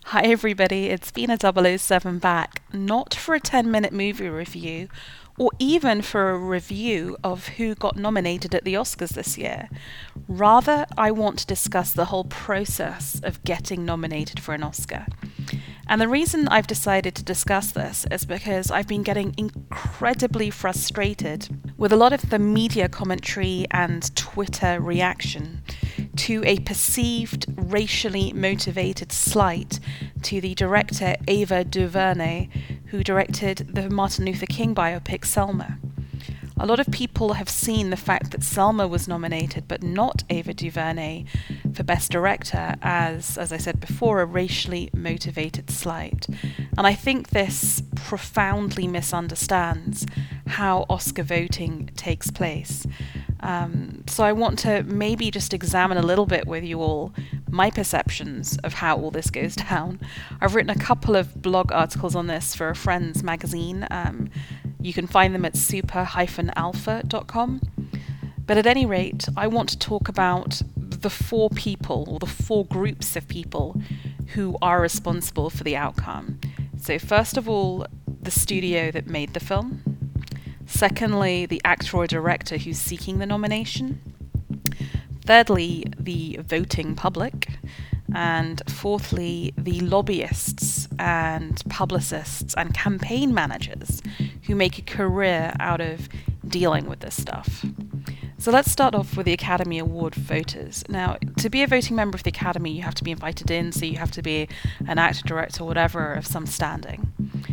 Hi everybody, it's Bina 007 back, not for a 10-minute movie review or even for a review of who got nominated at the Oscars this year. Rather, I want to discuss the whole process of getting nominated for an Oscar. And the reason I've decided to discuss this is because I've been getting incredibly frustrated with a lot of the media commentary and Twitter reaction to a perceived racially motivated slight to the director Ava DuVernay, who directed the Martin Luther King biopic Selma. A lot of people have seen the fact that Selma was nominated but not Ava DuVernay for Best Director as I said before, a racially motivated slight. And I think this profoundly misunderstands how Oscar voting takes place. So I want to maybe just examine a little bit with you all my perceptions of how all this goes down. I've written a couple of blog articles on this for a Friends magazine. You can find them at super-alpha.com. But at any rate, I want to talk about the four people, or the four groups of people, who are responsible for the outcome. So first of all, the studio that made the film. Secondly, the actor or director who's seeking the nomination. Thirdly, the voting public. And fourthly, the lobbyists and publicists and campaign managers who make a career out of dealing with this stuff. So let's start off with the Academy Award voters. Now, to be a voting member of the Academy, you have to be invited in, so you have to be an actor, director, whatever, of some standing.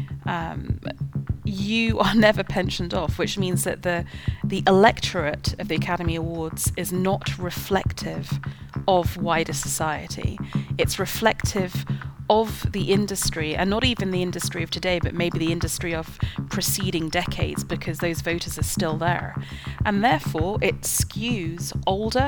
You are never pensioned off, which means that the electorate of the Academy Awards is not reflective of wider society. It's reflective of the industry, and not even the industry of today, but maybe the industry of preceding decades, because those voters are still there. And therefore, it skews older,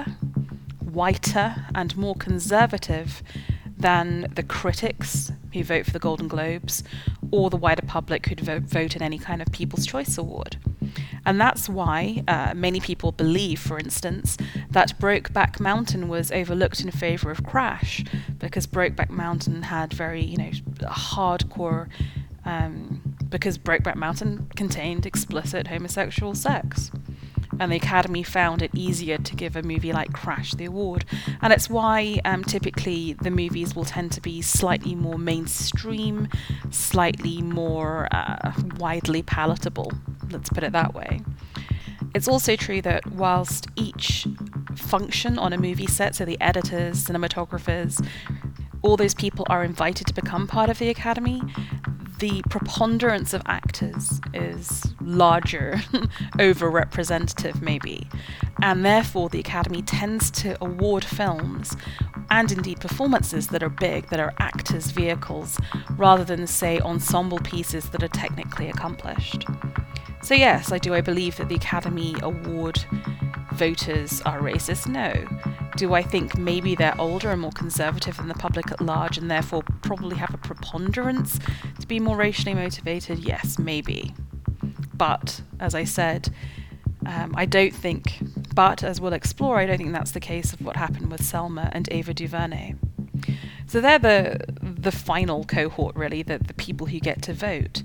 whiter, and more conservative than the critics who vote for the Golden Globes or the wider public who'd vote in any kind of People's Choice Award. And that's why many people believe, for instance, that Brokeback Mountain was overlooked in favour of Crash, because Brokeback Mountain had very, hardcore, because Brokeback Mountain contained explicit homosexual sex. And the Academy found it easier to give a movie like Crash the award. And it's why typically the movies will tend to be slightly more mainstream, slightly more widely palatable, let's put it that way. It's also true that whilst each function on a movie set, so the editors, cinematographers, all those people are invited to become part of the Academy, the preponderance of actors is larger, overrepresentative maybe, and therefore the Academy tends to award films and indeed performances that are big, that are actors' vehicles, rather than, say, ensemble pieces that are technically accomplished. So yes, I believe that the Academy Award voters are racist? No. Do I think maybe they're older and more conservative than the public at large, and therefore probably have a preponderance to be more racially motivated? Yes, maybe. But, as I said, I don't think, but as we'll explore, I don't think that's the case of what happened with Selma and Ava DuVernay. So they're the final cohort, really, the people who get to vote.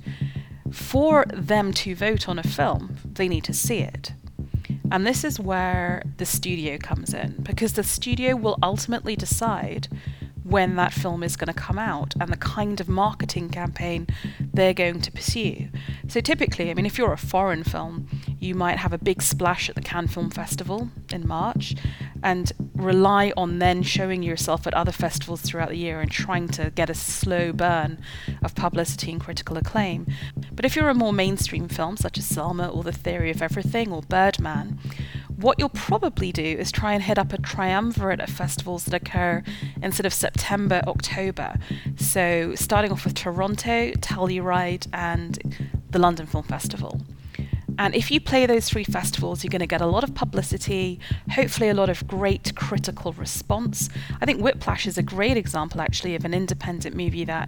For them to vote on a film, they need to see it. And this is where the studio comes in, because the studio will ultimately decide when that film is going to come out and the kind of marketing campaign they're going to pursue. So typically, if you're a foreign film, you might have a big splash at the Cannes Film Festival in March and rely on then showing yourself at other festivals throughout the year and trying to get a slow burn of publicity and critical acclaim. But if you're a more mainstream film, such as Selma or The Theory of Everything or Birdman, what you'll probably do is try and hit up a triumvirate of festivals that occur in sort of September, October. So starting off with Toronto, Telluride, and the London Film Festival. And if you play those three festivals, you're going to get a lot of publicity, hopefully a lot of great critical response. I think Whiplash is a great example, actually, of an independent movie that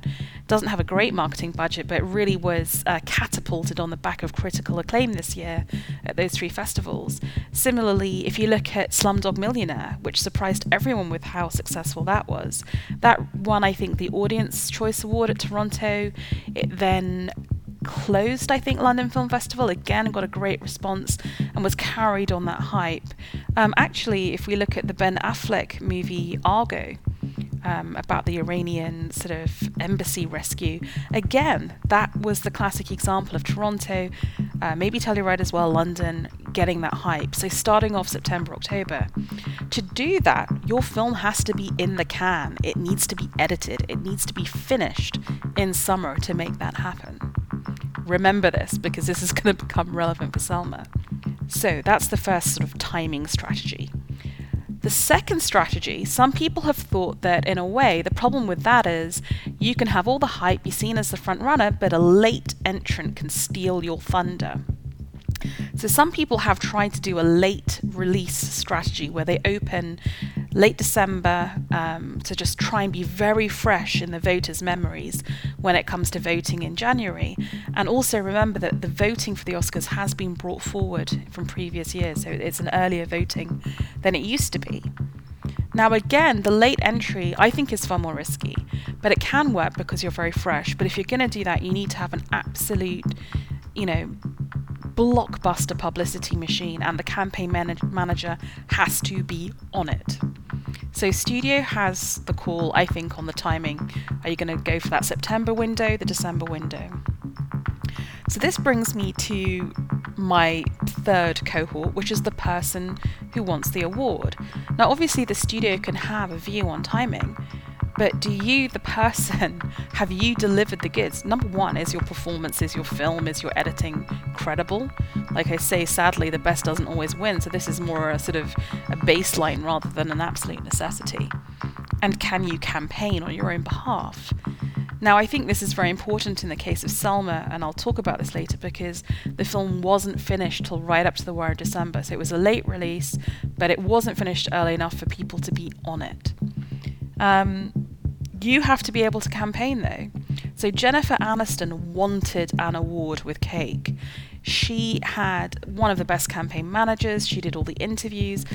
doesn't have a great marketing budget, but really was catapulted on the back of critical acclaim this year at those 3 festivals. Similarly, if you look at Slumdog Millionaire, which surprised everyone with how successful that was, that won, I think, the Audience Choice Award at Toronto. It then closed, I think, London Film Festival, again got a great response and was carried on that hype. Actually, if we look at the Ben Affleck movie Argo, about the Iranian sort of embassy rescue, again, that was the classic example of Toronto, maybe Telluride as well, London, getting that hype. So starting off September, October. To do that, your film has to be in the can. It needs to be edited. It needs to be finished in summer to make that happen. Remember this, because this is going to become relevant for Selma. So that's the first sort of timing strategy. The second strategy, some people have thought that in a way, the problem with that is you can have all the hype, be seen as the front runner, but a late entrant can steal your thunder. So some people have tried to do a late release strategy where they open late December to just try and be very fresh in the voters' memories when it comes to voting in January. And also remember that the voting for the Oscars has been brought forward from previous years, so it's an earlier voting than it used to be. Now again, the late entry I think is far more risky, but it can work because you're very fresh. But if you're going to do that, you need to have an absolute, blockbuster publicity machine, and the campaign manager has to be on it. So studio has the call, I think, on the timing. Are you going to go for that September window, the December window? So this brings me to my third cohort, which is the person who wants the award. Now obviously the studio can have a view on timing, but do you, the person, have you delivered the goods? Number one, is your performance, is your film, is your editing credible? Like I say, sadly, the best doesn't always win, so this is more a sort of a baseline rather than an absolute necessity. And can you campaign on your own behalf? Now, I think this is very important in the case of Selma, and I'll talk about this later, because the film wasn't finished till right up to the wire of December, so it was a late release, but it wasn't finished early enough for people to be on it. You have to be able to campaign though. So Jennifer Aniston wanted an award with Cake. She had one of the best campaign managers. She did all the interviews,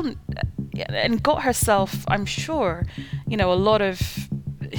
and got herself, I'm sure, a lot of,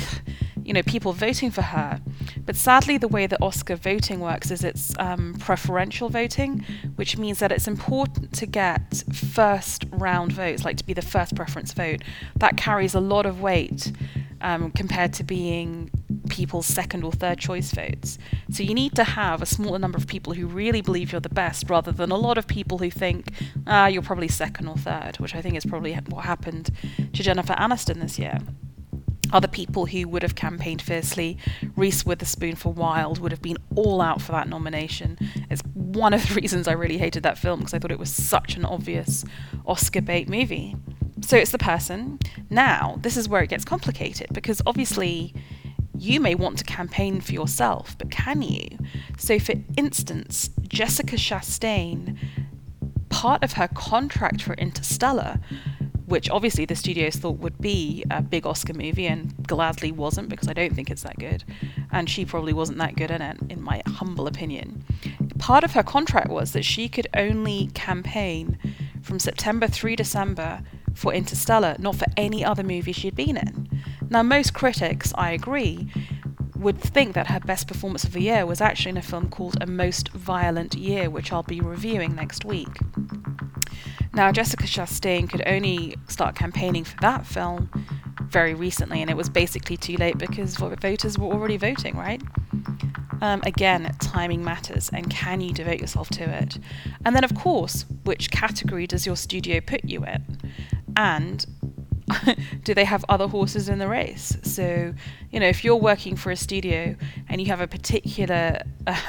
people voting for her. But sadly, the way that Oscar voting works is it's preferential voting, which means that it's important to get first round votes, like to be the first preference vote. That carries a lot of weight compared to being people's second or third choice votes. So you need to have a smaller number of people who really believe you're the best, rather than a lot of people who think, you're probably second or third, which I think is probably what happened to Jennifer Aniston this year. Other people who would have campaigned fiercely, Reese Witherspoon for Wild, would have been all out for that nomination. It's one of the reasons I really hated that film, because I thought it was such an obvious Oscar bait movie. So it's the person. Now, this is where it gets complicated, because obviously you may want to campaign for yourself, but can you? So for instance, Jessica Chastain, part of her contract for Interstellar, which obviously the studios thought would be a big Oscar movie, and gladly wasn't, because I don't think it's that good, and she probably wasn't that good in it, in my humble opinion. Part of her contract was that she could only campaign from September through December for Interstellar, not for any other movie she'd been in. Now, most critics, I agree, would think that her best performance of the year was actually in a film called A Most Violent Year, which I'll be reviewing next week. Now, Jessica Chastain could only start campaigning for that film very recently, and it was basically too late because voters were already voting, right? Again, timing matters, and can you devote yourself to it? And then, of course, which category does your studio put you in? And do they have other horses in the race? So, if you're working for a studio and you have a particular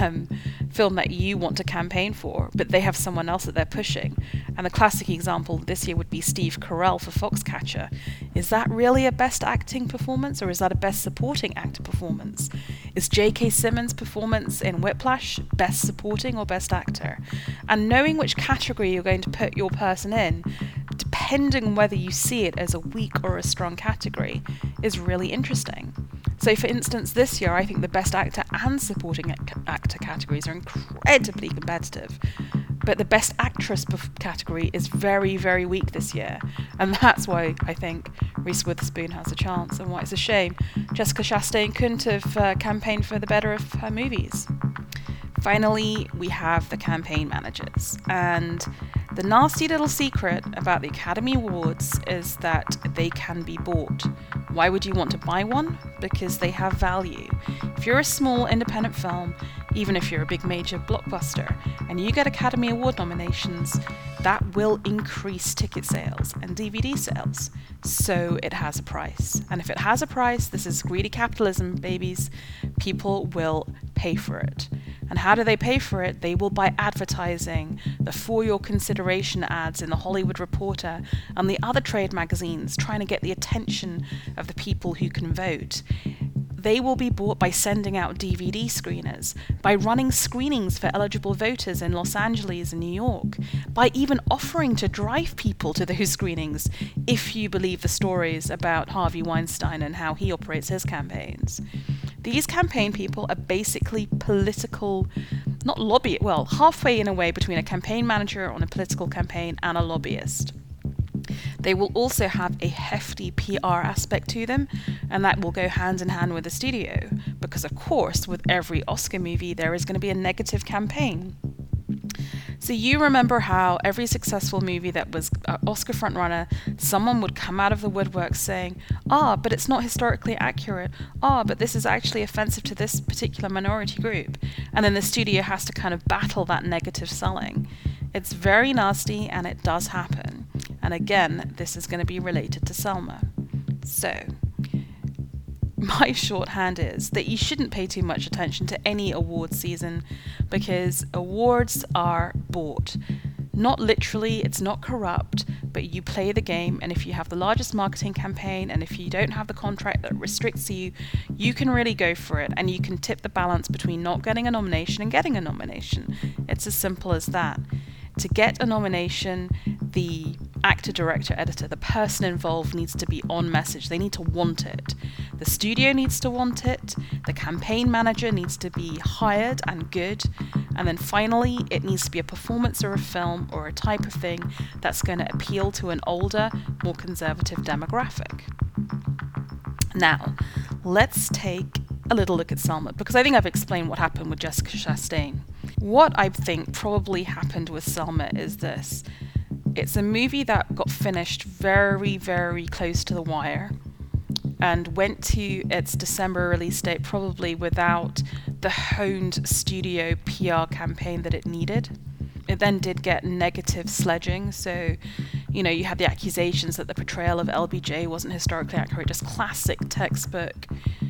film that you want to campaign for, but they have someone else that they're pushing, and the classic example this year would be Steve Carell for Foxcatcher. Is that really a best acting performance, or is that a best supporting actor performance? Is J.K. Simmons' performance in Whiplash best supporting or best actor? And knowing which category you're going to put your person in, depending on whether you see it as a weak or a strong category, is really interesting. So, for instance, this year I think the Best Actor and Supporting Actor categories are incredibly competitive. But the Best Actress category is very, very weak this year. And that's why I think Reese Witherspoon has a chance, and why it's a shame Jessica Chastain couldn't have campaigned for the better of her movies. Finally, we have the campaign managers. And the nasty little secret about the Academy Awards is that they can be bought. Why would you want to buy one? Because they have value. If you're a small independent film, even if you're a big major blockbuster, and you get Academy Award nominations, that will increase ticket sales and DVD sales. So it has a price. And if it has a price, this is greedy capitalism, babies. People will pay for it. And how do they pay for it? They will buy advertising, the For Your Consideration ads in the Hollywood Reporter and the other trade magazines, trying to get the attention of the people who can vote. They will be bought by sending out DVD screeners, by running screenings for eligible voters in Los Angeles and New York, by even offering to drive people to those screenings, if you believe the stories about Harvey Weinstein and how he operates his campaigns. These campaign people are basically political, not lobby, well, halfway in a way between a campaign manager on a political campaign and a lobbyist. They will also have a hefty PR aspect to them, and that will go hand in hand with the studio, because of course with every Oscar movie there is going to be a negative campaign. So you remember how every successful movie that was an Oscar frontrunner, someone would come out of the woodwork saying, but it's not historically accurate. But this is actually offensive to this particular minority group. And then the studio has to kind of battle that negative selling. It's very nasty, and it does happen. And again, this is going to be related to Selma. So, my shorthand is that you shouldn't pay too much attention to any awards season, because awards are bought. Not literally, it's not corrupt, but you play the game, and if you have the largest marketing campaign, and if you don't have the contract that restricts you, you can really go for it, and you can tip the balance between not getting a nomination and getting a nomination. It's as simple as that. To get a nomination, the actor, director, editor, the person involved needs to be on message. They need to want it. The studio needs to want it. The campaign manager needs to be hired and good. And then finally, it needs to be a performance or a film or a type of thing that's going to appeal to an older, more conservative demographic. Now, let's take a little look at Selma, because I think I've explained what happened with Jessica Chastain. What I think probably happened with Selma is this. It's a movie that got finished very, very close to the wire and went to its December release date probably without the honed studio PR campaign that it needed. It then did get negative sledging, so you had the accusations that the portrayal of LBJ wasn't historically accurate, just classic textbook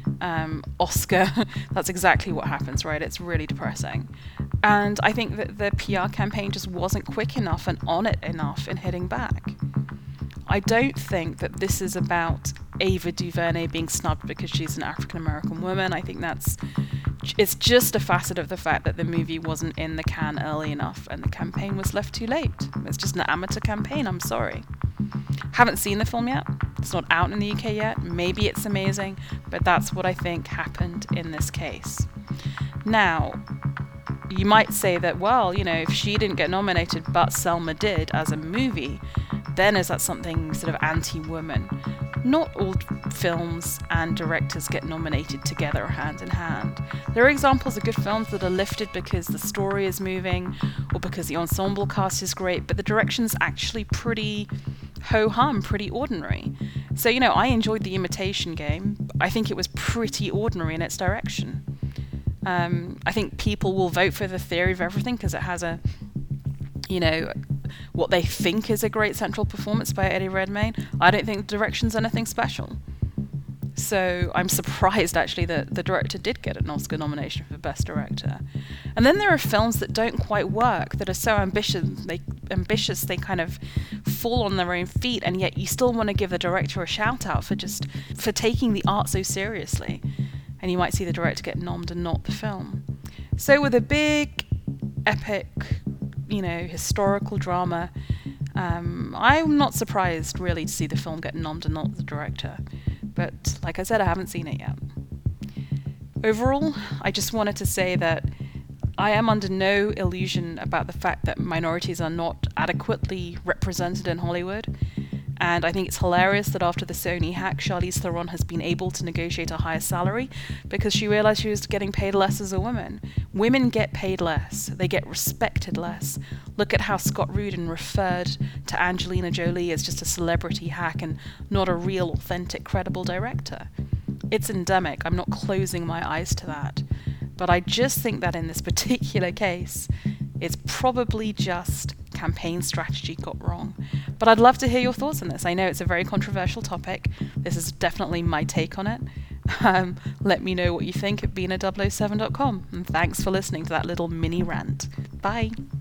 Oscar. That's exactly what happens, right? It's really depressing. And I think that the PR campaign just wasn't quick enough and on it enough in hitting back. I don't think that this is about Ava DuVernay being snubbed because she's an African-American woman. I think it's just a facet of the fact that the movie wasn't in the can early enough and the campaign was left too late. It's just an amateur campaign, I'm sorry. Haven't seen the film yet. It's not out in the UK yet. Maybe it's amazing, but that's what I think happened in this case. Now, you might say that, if she didn't get nominated but Selma did as a movie, then is that something sort of anti-woman? Not all films and directors get nominated together hand in hand. There are examples of good films that are lifted because the story is moving or because the ensemble cast is great, but the direction's actually pretty ho-hum, pretty ordinary. So, I enjoyed The Imitation Game. I think it was pretty ordinary in its direction. I think people will vote for The Theory of Everything because it has what they think is a great central performance by Eddie Redmayne. I don't think the direction's anything special. So I'm surprised actually that the director did get an Oscar nomination for Best Director. And then there are films that don't quite work, that are so ambitious they kind of fall on their own feet, and yet you still want to give the director a shout out for taking the art so seriously. And you might see the director get nommed and not the film. So with a big, epic, historical drama, I'm not surprised really to see the film get nommed and not the director. But like I said, I haven't seen it yet. Overall, I just wanted to say that I am under no illusion about the fact that minorities are not adequately represented in Hollywood. And I think it's hilarious that after the Sony hack, Charlize Theron has been able to negotiate a higher salary because she realized she was getting paid less as a woman. Women get paid less. They get respected less. Look at how Scott Rudin referred to Angelina Jolie as just a celebrity hack and not a real, authentic, credible director. It's endemic. I'm not closing my eyes to that. But I just think that in this particular case, it's probably just campaign strategy got wrong. But I'd love to hear your thoughts on this. I know it's a very controversial topic. This is definitely my take on it. Let me know what you think at bina007.com. And thanks for listening to that little mini rant. Bye.